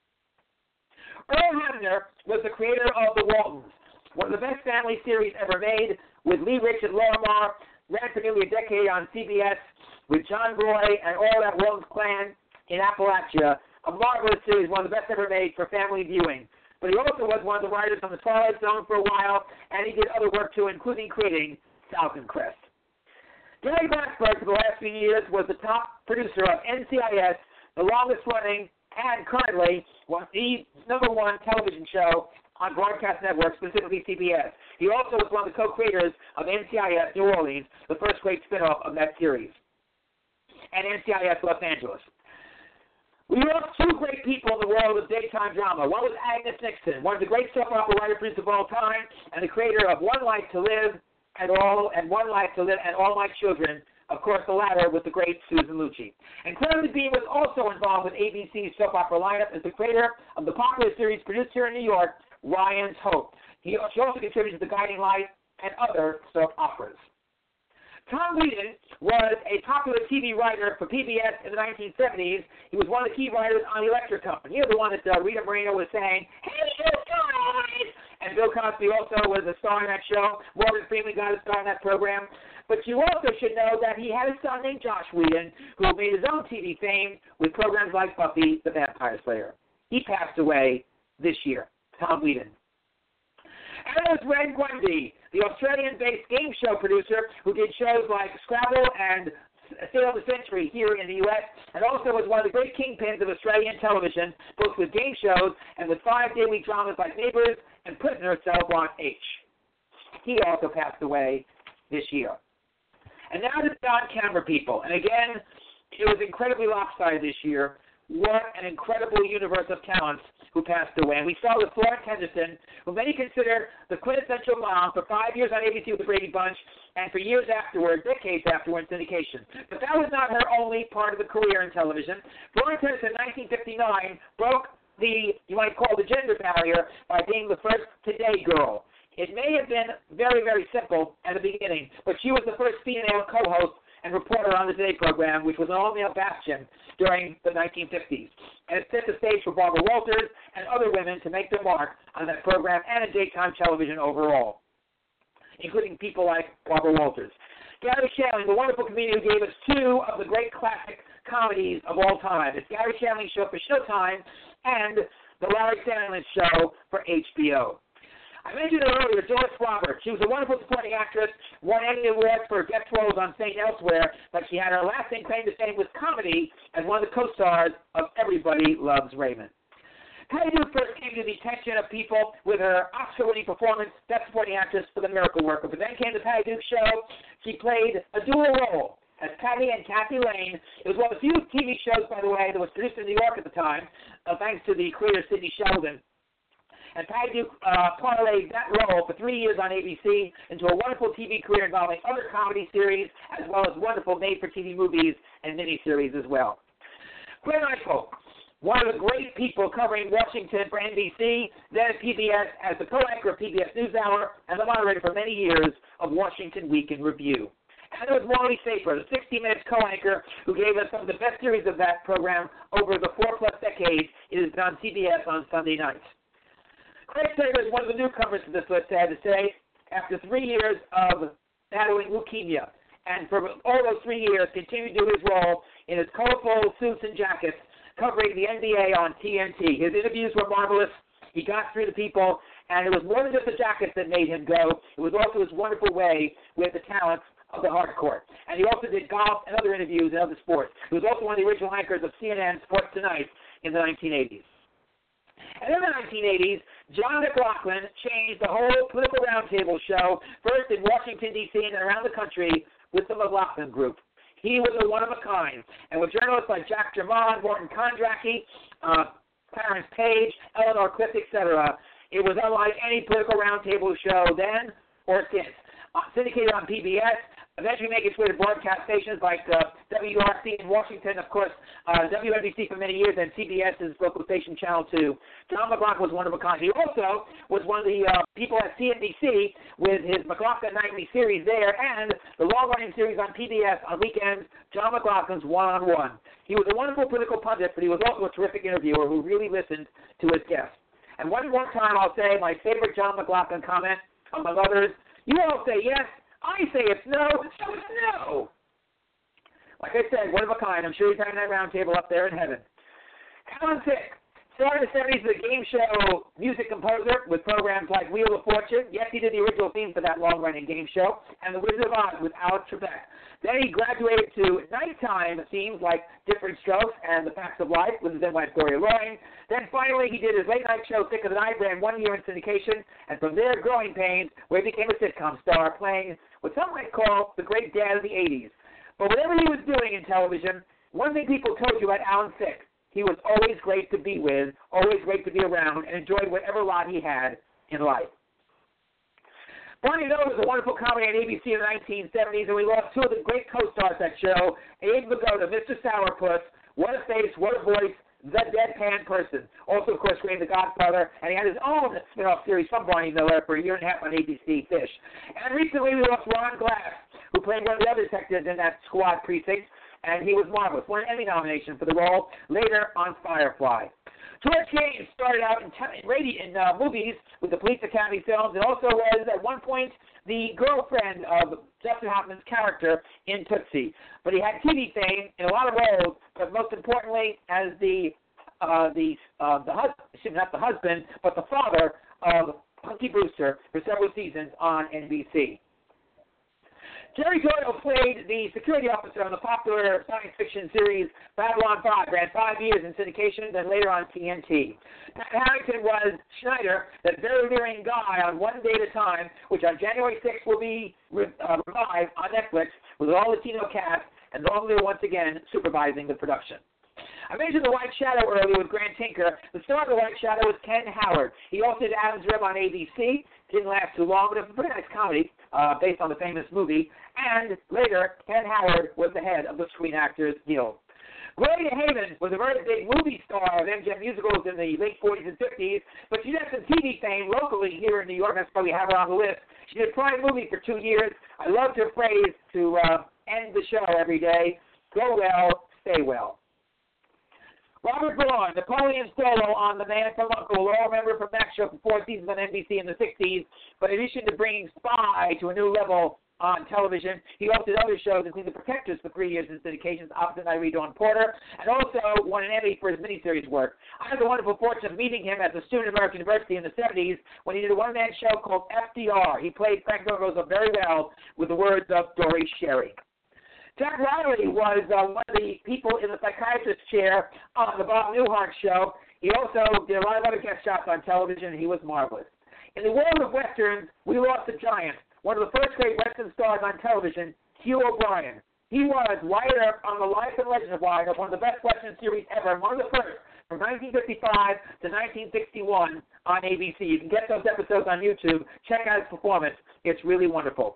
Speaker 2: Earl Hamner was the creator of The Waltons, one of the best family series ever made, with Lee Rich and Laura Marr, ran for nearly a decade on CBS, with John Roy and all that Waltons clan in Appalachia, a marvelous series, one of the best ever made for family viewing. But he also was one of the writers on The Twilight Zone for a while, and he did other work too, including creating Falcon Crest. Gary Glassberg, for the last few years, was the top producer of NCIS, the longest-running and currently the #1 television show on broadcast networks, specifically CBS. He also was one of the co-creators of NCIS New Orleans, the first great spinoff of that series, and NCIS Los Angeles. We lost 2 great people in the world of daytime drama. One was Agnes Nixon, one of the great soap opera writer-producers of all time, and the creator of One Life to Live and All My Children. Of course, the latter with the great Susan Lucci. And Clara Dean was also involved with ABC's soap opera lineup as the creator of the popular series produced here in New York, Ryan's Hope. She also contributed to The Guiding Light and other soap operas. Tom Whedon was a popular TV writer for PBS in the 1970s. He was one of the key writers on The Electric Company. He was the one that Rita Moreno was saying, "Hey, you guys!" And Bill Cosby also was a star in that show. Morgan Freeman got a star in that program. But you also should know that he had a son named Josh Whedon who made his own TV fame with programs like Buffy the Vampire Slayer. He passed away this year, Tom Whedon. And it was Ren Grundy, the Australian-based game show producer who did shows like Scrabble and Sale of the Century here in the U.S., and also was one of the great kingpins of Australian television, both with game shows and with 5-day-week dramas like Neighbours and Prisoner Cell Block H. He also passed away this year. And now to the on-camera people. And again, it was incredibly lopsided this year, what an incredible universe of talents who passed away. And we saw with Florence Henderson, who many consider the quintessential mom, for 5 years on ABC with the Brady Bunch, and for years afterward, decades afterward, in syndication. But that was not her only part of the career in television. Florence Henderson, in 1959, broke the, you might call the gender barrier, by being the first Today girl. It may have been very, very simple at the beginning, but she was the first female co-host and reporter on the Today program, which was an all-male bastion during the 1950s. And it set the stage for Barbara Walters and other women to make their mark on that program and in daytime television overall, including people like Barbara Walters. Gary Shandling, the wonderful comedian who gave us two of the great classic comedies of all time. It's Gary Shandling Show for Showtime and The Larry Sandlin Show for HBO. I mentioned earlier Doris Roberts. She was a wonderful supporting actress, won Emmy Awards for guest roles on St. Elsewhere, but she had her lasting claim to fame with comedy as one of the co-stars of Everybody Loves Raymond. Patty Duke first came to the attention of people with her Oscar-winning performance, Best Supporting Actress for The Miracle Worker. But then came the Patty Duke Show. She played a dual role as Patty and Kathy Lane. It was one of the few TV shows, by the way, that was produced in New York at the time, thanks to the creator Sidney Sheldon. And Patty Duke parlayed that role for 3 years on ABC into a wonderful TV career involving other comedy series, as well as wonderful made-for-TV movies and miniseries as well. Glenn Eichel, one of the great people covering Washington for NBC, then at PBS as the co-anchor of PBS NewsHour and the moderator for many years of Washington Week in Review. And there was Morley Safer, the 60 Minutes co-anchor who gave us some of the best series of that program over the 4+ decades it has been on CBS on Sunday nights. Craig Sager is one of the newcomers to this list, sad to say, after 3 years of battling leukemia. And for all those 3 years, continued to do his role in his colorful suits and jackets, covering the NBA on TNT. His interviews were marvelous. He got through to people, and it was more than just the jackets that made him go. It was also his wonderful way with the talents of the hardcore. And he also did golf and other interviews in other sports. He was also one of the original anchors of CNN Sports Tonight in the 1980s. And in the 1980s, John McLaughlin changed the whole political roundtable show, first in Washington, D.C. and around the country with the McLaughlin Group. He was a one-of-a-kind. And with journalists like Jack Germond, Morton Kondracki, Clarence Page, Eleanor Clift, etc., it was unlike any political roundtable show then or since. Syndicated on PBS, eventually make its way to broadcast stations like WRC in Washington, of course, WNBC for many years, and CBS's local station, Channel 2. John McLaughlin was one of a kind. He also was one of the people at CNBC with his McLaughlin Nightly series there and the long-running series on PBS on weekends, John McLaughlin's One-on-One. He was a wonderful political pundit, but he was also a terrific interviewer who really listened to his guests. And one more time I'll say my favorite John McLaughlin comment, among others, you all say yes, I say it's no, so it's no. Like I said, one of a kind. I'm sure he's having that round table up there in heaven. Alan Thicke, started in the 70s as a game show music composer with programs like Wheel of Fortune. Yes, he did the original theme for that long-running game show, and The Wizard of Oz with Alex Trebek. Then he graduated to nighttime themes like Different Strokes and The Facts of Life with his then wife Gloria Loring. Then finally he did his late-night show Thicker Than I, ran 1 year in syndication, and from there Growing Pains, where he became a sitcom star, playing what some might call the great dad of the 80s. But whatever he was doing in television, one thing people told you about Alan Thicke, he was always great to be with, always great to be around, and enjoyed whatever lot he had in life. Barney Miller was a wonderful comedy on ABC in the 1970s, and we lost two of the great co-stars that show, Abe Vigoda, Mr. Sourpuss, What a Face, What a Voice, The Deadpan Person. Also, of course, created The Godfather, and he had his own spin-off series from Barney Miller for a year and a half on ABC, Fish. And recently we lost Ron Glass, who played one of the other detectives in that squad precinct, and he was marvelous. Won an Emmy nomination for the role later on Firefly. George Gaines started out in movies with the Police Academy films and also was at one point the girlfriend of Dustin Hoffman's character in Tootsie. But he had TV fame in a lot of roles, but most importantly as the husband, but the father of Punky Brewster for several seasons on NBC. Jerry Doyle played the security officer on the popular science fiction series Babylon 5, ran 5 years in syndication, then later on TNT. Pat Harrington was Schneider, that very leering guy on One Day at a Time, which on January 6th will be revived on Netflix with all Latino cast, and Long Live once again supervising the production. I mentioned The White Shadow earlier with Grant Tinker. The star of The White Shadow was Ken Howard. He also did Adam's Rib on ABC. Didn't last too long, but it was a pretty nice comedy based on the famous movie. And later, Ken Howard was the head of the Screen Actors Guild. Gloria Haven was a very big movie star of MGM musicals in the late 40s and 50s, but she had some TV fame locally here in New York. That's why we have her on the list. She did Prime Movie for 2 years. I loved her phrase to end the show every day: go well, stay well. Robert Braun, Napoleon Solo on The Man from U.N.C.L.E. We'll all remember from that show for 4 seasons on NBC in the 60s. But in addition to bringing Spy to a new level on television, he also did other shows, including The Protectors for 3 years in syndications, opposite Irene Dawn Porter, and also won an Emmy for his miniseries work. I had the wonderful fortune of meeting him at the student at American University in the 70s when he did a one-man show called FDR. He played Frank Roosevelt very well with the words of Dory Sherry. Jack Riley was one of the people in the psychiatrist's chair on the Bob Newhart show. He also did a lot of other guest shots on television, and he was marvelous. In the world of Westerns, we lost a giant, one of the first great Western stars on television, Hugh O'Brian. He was Wyatt Earp on The Life and Legend of Wyatt Earp, one of the best Western series ever, and one of the first from 1955 to 1961 on ABC. You can get those episodes on YouTube. Check out his performance. It's really wonderful.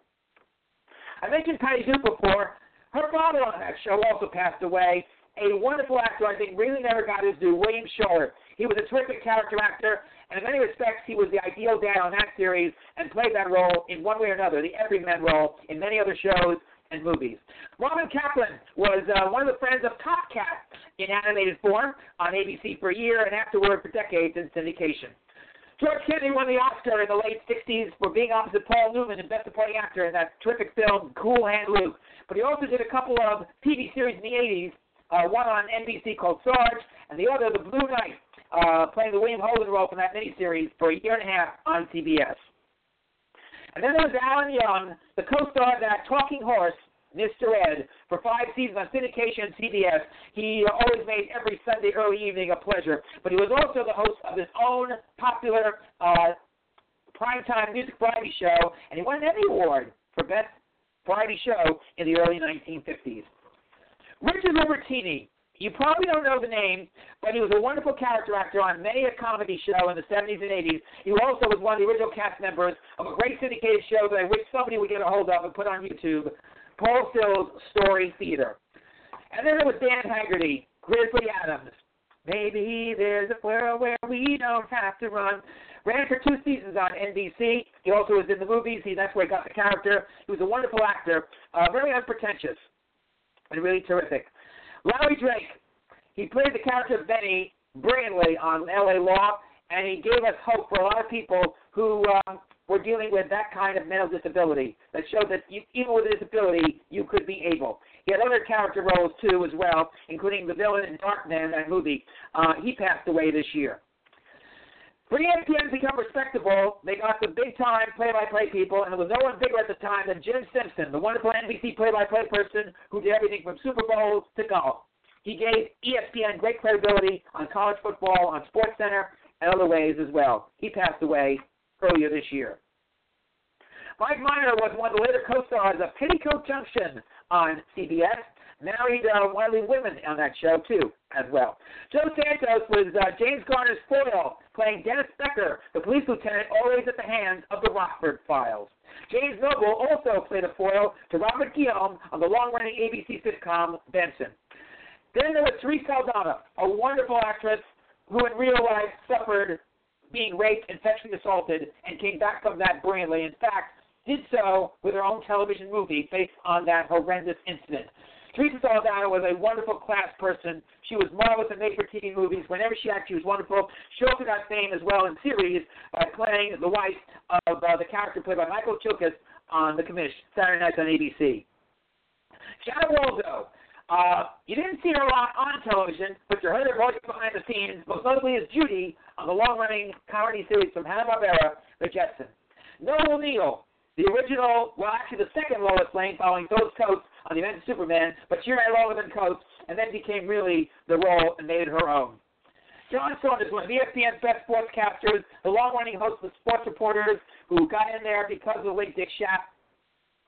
Speaker 2: I mentioned Patty Duke before. Her father on that show also passed away. A wonderful actor, I think, really never got his due, William Scholler. He was a terrific character actor, and in many respects, he was the ideal dad on that series and played that role in one way or another, the everyman role, in many other shows and movies. Robin Kaplan was one of the friends of Top Cat in animated form on ABC for a year and afterward for decades in syndication. George Kennedy won the Oscar in the late 60s for being opposite Paul Newman in Best Supporting Actor in that terrific film, Cool Hand Luke. But he also did a couple of TV series in the 80s, one on NBC called Sarge, and the other, The Blue Knight, playing the William Holden role from that miniseries for a year and a half on CBS. And then there was Alan Young, the co-star of that Talking Horse, Mr. Ed, for 5 seasons on syndication and CBS. He always made every Sunday early evening a pleasure. But he was also the host of his own popular primetime music variety show, and he won an Emmy Award for Best Variety Show in the early 1950s. Richard Libertini. You probably don't know the name, but he was a wonderful character actor on many a comedy show in the 70s and 80s. He also was one of the original cast members of a great syndicated show that I wish somebody would get a hold of and put on YouTube, Paul Still's Story Theater. And then there was Dan Haggerty, Grizzly Adams. Maybe there's a world where we don't have to run. Ran for 2 seasons on NBC. He also was in the movies. That's where he got the character. He was a wonderful actor, very unpretentious, and really terrific. Larry Drake, he played the character of Benny brilliantly on L.A. Law, and he gave us hope for a lot of people who were dealing with that kind of mental disability that showed that even with a disability, you could be able. He had other character roles, too, as well, including the villain in Darkman, that movie. He passed away this year. For ESPN to become respectable, they got the big-time play-by-play people, and there was no one bigger at the time than Jim Simpson, the wonderful NBC play-by-play person who did everything from Super Bowls to golf. He gave ESPN great credibility on college football, on SportsCenter, and other ways as well. He passed away earlier this year. Mike Miner was one of the later co-stars of Petticoat Junction on CBS. Married one of the women on that show, too, as well. Joe Santos was James Garner's foil, playing Dennis Becker, the police lieutenant, always at the hands of the Rockford Files. James Noble also played a foil to Robert Guillaume on the long-running ABC sitcom Benson. Then there was Therese Saldana, a wonderful actress who in real life suffered being raped and sexually assaulted and came back from that brilliantly. In fact, did so with her own television movie based on that horrendous incident. Teresa Saldana was a wonderful class person. She was marvelous in made-for-TV movies. Whenever she acted, she was wonderful. She also got fame as well in series by playing the wife of the character played by Michael Chilkus on The Commish, Saturday nights on ABC. Shanna Waldo. You didn't see her a lot on television, but you heard her voice behind the scenes, most notably as Judy on the long-running comedy series from Hanna-Barbera, The Jetsons. Noel O'Neill, the original, well, actually the second Lois Lane following Those Coates on The Adventures of Superman, but she ran longer than Coates and then became really the role and made it her own. John Saunders, one of ESPN's best sportscasters, the long-running host of Sports Reporters, who got in there because of the late Dick Schaap.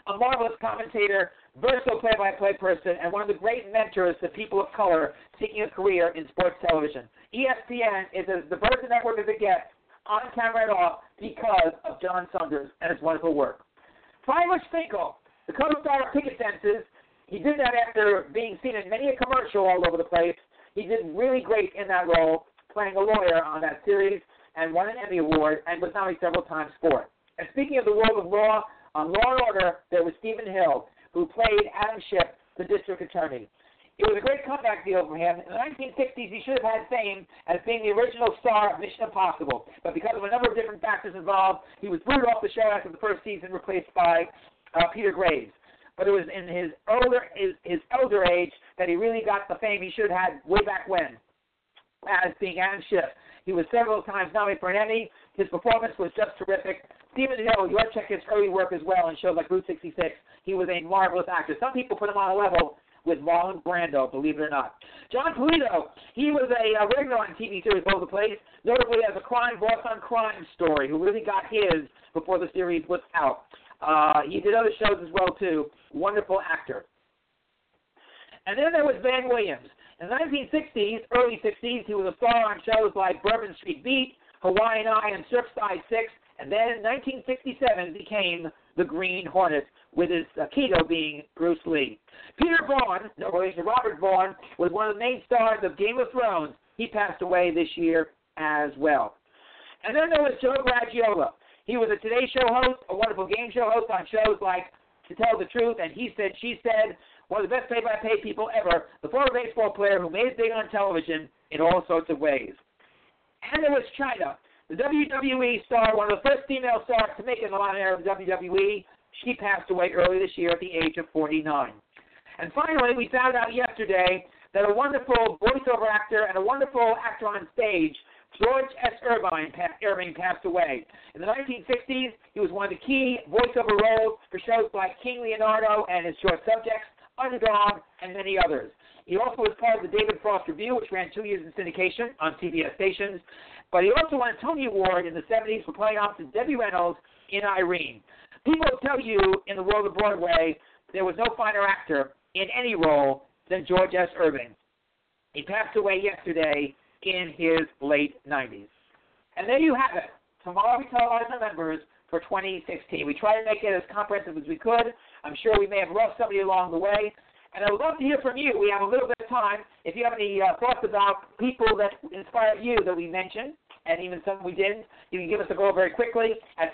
Speaker 2: a marvelous commentator, versatile play-by-play person, and one of the great mentors to people of color seeking a career in sports television. ESPN is as diverse a network as it gets, on camera and off, because of John Saunders and his wonderful work. Friedrich Finkel, the co-star of Picket Fences, he did that after being seen in many a commercial all over the place. He did really great in that role, playing a lawyer on that series, and won an Emmy Award, and was nominated several times for it. And speaking of the world of law, on Law & Order, there was Stephen Hill, who played Adam Schiff, the district attorney. It was a great comeback deal for him. In the 1960s, he should have had fame as being the original star of Mission Impossible, but because of a number of different factors involved, he was booted off the show after the first season, replaced by Peter Graves. But it was in his elder age that he really got the fame he should have had way back when, as being Adam Schiff. He was several times nominated for an Emmy. His performance was just terrific. Stephen Hill, you ought to check his early work as well in shows like Route 66. He was a marvelous actor. Some people put him on a level with Marlon Brando, believe it or not. John Polito, he was a regular on TV series all over the place, notably as a crime boss on Crime Story, who really got his before the series was out. He did other shows as well, too. Wonderful actor. And then there was Van Williams. In the 1960s, early 60s, he was a star on shows like Bourbon Street Beat, Hawaiian Eye, and Surfside 6. And then in 1967 became the Green Hornet, with his Keto being Bruce Lee. Peter Vaughan, no relation to Robert Vaughan, was one of the main stars of Game of Thrones. He passed away this year as well. And then there was Joe Garagiola. He was a Today Show host, a wonderful game show host on shows like To Tell the Truth and He Said, She Said, one of the best play-by-play people ever, the former baseball player who made it big on television in all sorts of ways. And there was Chyna, the WWE star, one of the first female stars to make it in the line era of the WWE. She passed away early this year at the age of 49. And finally, we found out yesterday that a wonderful voiceover actor and a wonderful actor on stage, George S. Irving passed away. In the 1960s, he was one of the key voiceover roles for shows like King Leonardo and his short subjects, Underdog, and many others. He also was part of the David Frost Review, which ran 2 years in syndication on CBS stations. But he also won a Tony Award in the 70s for playing opposite Debbie Reynolds in Irene. People will tell you in the world of Broadway there was no finer actor in any role than George S. Irving. He passed away yesterday in his late 90s. And there you have it. Tomorrow we televise our members for 2016. We try to make it as comprehensive as we could. I'm sure we may have roughed somebody along the way. And I would love to hear from you. We have a little bit of time. If you have any thoughts about people that inspired you that we mentioned, and even some we didn't, you can give us a call very quickly at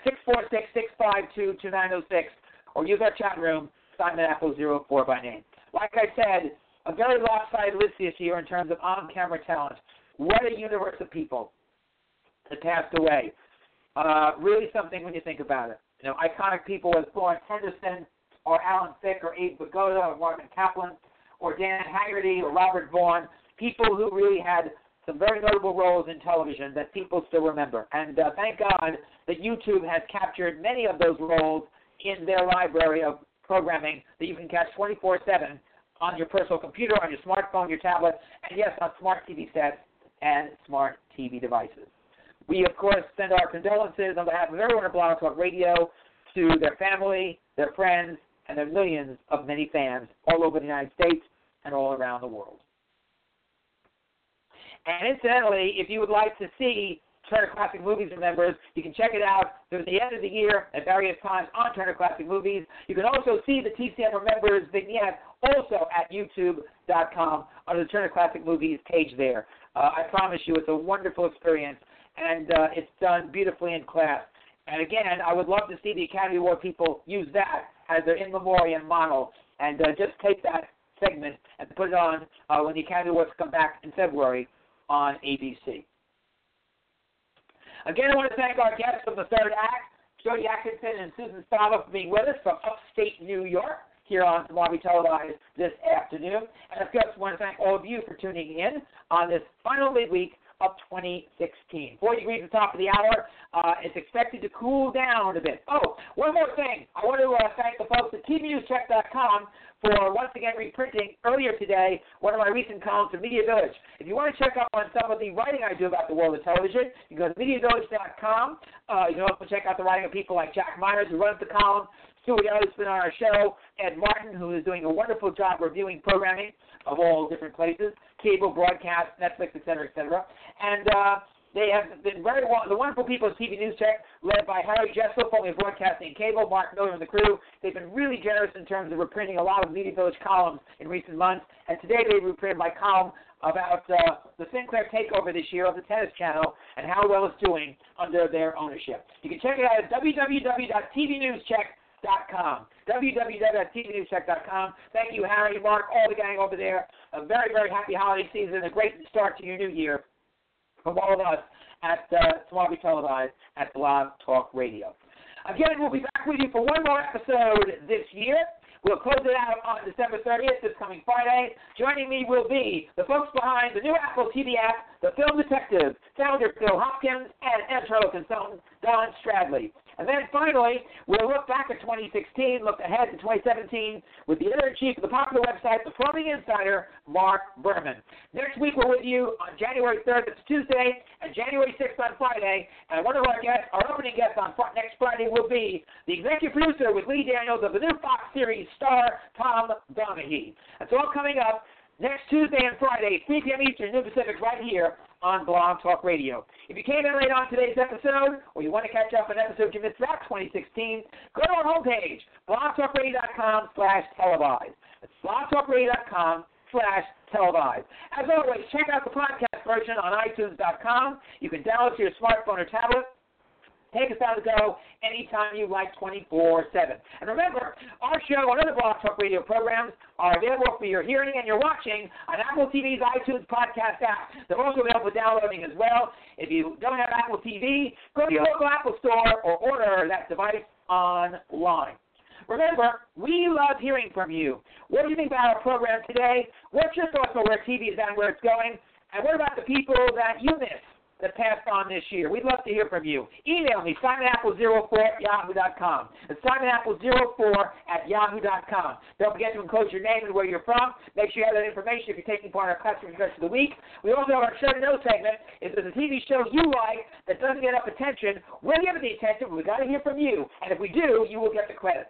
Speaker 2: 646-652-2906, or use our chat room, Simon Apple 04 by name. Like I said, a very lopsided list this year in terms of on-camera talent. What a universe of people that passed away. Really something when you think about it. You know, iconic people as Florence Henderson, or Alan Thicke, or Abe Vigoda, or Marvin Kaplan, or Dan Haggerty, or Robert Vaughn, people who really had some very notable roles in television that people still remember. And thank God that YouTube has captured many of those roles in their library of programming that you can catch 24/7 on your personal computer, on your smartphone, your tablet, and yes, on smart TV sets and smart TV devices. We, of course, send our condolences on behalf of everyone at Blog Talk Radio to their family, their friends, and their millions of many fans all over the United States and all around the world. And incidentally, if you would like to see Turner Classic Movies members, you can check it out through the end of the year at various times on Turner Classic Movies. You can also see the TCM Remembers vignette also at youtube.com under the Turner Classic Movies page there. I promise you it's a wonderful experience, and it's done beautifully in class. And again, I would love to see the Academy Award people use that as their in memoriam model, and just take that segment and put it on when the Academy Awards come back in February on ABC. Again, I want to thank our guests from the third act, Jody Atkinson and Susan Stava, for being with us from upstate New York here on Tomorrow We Televise this afternoon. And, of course, I want to thank all of you for tuning in on this final midweek of 2016. 40 degrees at the top of the hour. It's expected to cool down a bit. Oh, one more thing. I want to thank the folks at TVNewscheck.com for once again reprinting earlier today one of my recent columns from Media Village. If you want to check out on some of the writing I do about the world of television, you can go to MediaVillage.com. You can also check out the writing of people like Jack Myers, who runs the column, Stuart Elliot's been on our show. Ed Martin, who is doing a wonderful job reviewing programming of all different places, cable, broadcast, Netflix, et cetera, et cetera. And they have been very the wonderful people at TV News Check, led by Harry Jessel, formerly of Broadcasting and Cable, Mark Miller and the crew. They've been really generous in terms of reprinting a lot of Media Village columns in recent months. And today they reprinted my column about the Sinclair takeover this year of the Tennis Channel and how well it's doing under their ownership. You can check it out at www.tvnewscheck.com. www.tvnewscheck.com. Thank you, Harry, Mark, all the gang over there. A very, very happy holiday season, a great start to your new year from all of us at Tomorrow Be Televised at Blog Talk Radio. Again, we'll be back with you for one more episode this year. We'll close it out on December 30th, this coming Friday. Joining me will be the folks behind the new Apple TV app, The Film Detective, founder Phil Hopkins, and editorial consultant Don Stradley. And then finally, we'll look back at 2016, look ahead to 2017 with the editor-in-chief of the popular website, The Plumbing Insider, Mark Berman. Next week, we're with you on January 3rd, that's Tuesday, and January 6th on Friday. And one of our guests, our opening guest on next Friday will be the executive producer with Lee Daniels of the new Fox series star, Tom Donaghy. That's all coming up next Tuesday and Friday, 3 p.m. Eastern, noon Pacific, right here on Blog Talk Radio. If you came in late on today's episode, or you want to catch up on an episode you missed throughout 2016, go to our homepage, blogtalkradio.com/televised. That's blogtalkradio.com/televised. As always, check out the podcast version on iTunes.com. You can download to your smartphone or tablet. Take us on the go anytime you like, 24/7. And remember, our show and other Blog Talk Radio programs are available for your hearing and your watching on Apple TV's iTunes podcast app. They're also available for downloading as well. If you don't have Apple TV, go to your local Apple store or order that device online. Remember, we love hearing from you. What do you think about our program today? What's your thoughts on where TV is at and where it's going? And what about the people that you miss that passed on this year? We'd love to hear from you. Email me, SimonApple04@yahoo.com. It's SimonApple04@yahoo.com. Don't forget to enclose your name and where you're from. Make sure you have that information if you're taking part in our customer request of the week. We also have our show to know segment. If there's a TV show you like that doesn't get enough attention, we'll give it the attention, but we've got to hear from you. And if we do, you will get the credit.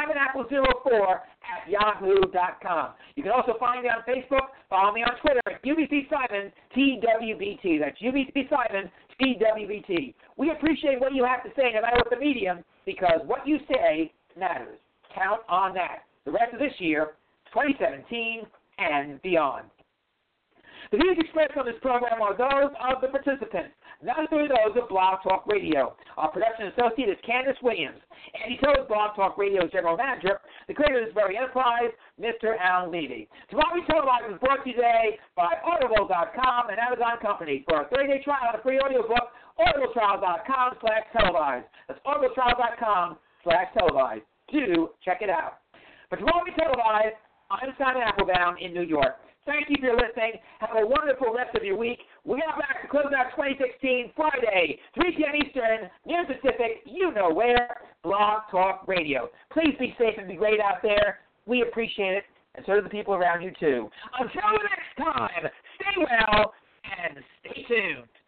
Speaker 2: SimonApple04@yahoo.com. You can also find me on Facebook. Follow me on Twitter at UBC Simon TWBT. That's UBC Simon TWBT. We appreciate what you have to say, no matter what the medium, because what you say matters. Count on that. The rest of this year, 2017, and beyond. The views expressed on this program are those of the participants, not those of Blog Talk Radio. Our production associate is Candace Williams. Andy Toad, Blog Talk Radio's general manager. The creator of this very enterprise, Mr. Alan Levy. Tomorrow We Televised is brought to you today by Audible.com and Amazon Company. For a 30-day trial on a free audiobook, audibletrial.com/televised. That's audibletrial.com/televised. Do check it out. For Tomorrow We Televised, I'm Simon Applebaum in New York. Thank you for listening. Have a wonderful rest of your week. We are back to close out 2016 Friday, 3 p.m. Eastern, noon Pacific, you know where, Blog Talk Radio. Please be safe and be great out there. We appreciate it, and so do the people around you, too. Until next time, stay well and stay tuned.